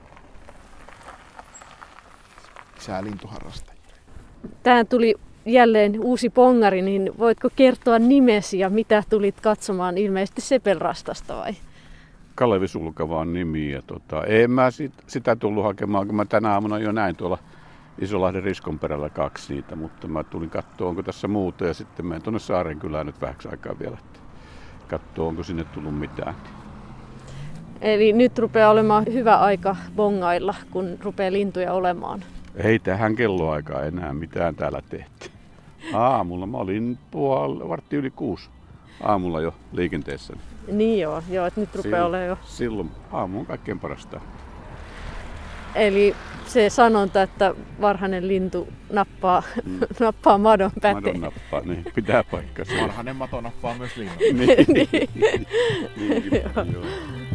Lisää lintuharrastajia. Tähän tuli jälleen uusi pongari, niin voitko kertoa nimesi ja mitä tulit katsomaan? Ilmeisesti Sepelrastasta vai? Kalevi Sulkava on nimi. Ja en mä sitä tullut hakemaan, kun mä tänä aamuna jo näin tuolla Isolahden Riskonperällä 2 niitä, mutta mä tulin katsoa, onko tässä muuta, ja sitten menen tuonne Saarenkylään nyt vähäksi aikaa vielä, että katsoa, onko sinne tullut mitään. Eli nyt rupeaa olemaan hyvä aika bongailla, kun rupeaa lintuja olemaan. Ei tähän kelloaikaan enää mitään täällä tehty. Aamulla mä olin 5:15 aamulla jo liikenteessä. Niin joo, että nyt rupeaa olemaan jo. Silloin aamu on kaikkein parasta. Eli se sanonta, että varhainen lintu nappaa madon pätee. Madon nappaa, niin pitää paikkansa. Varhainen mato nappaa myös linnut. niin. Joo.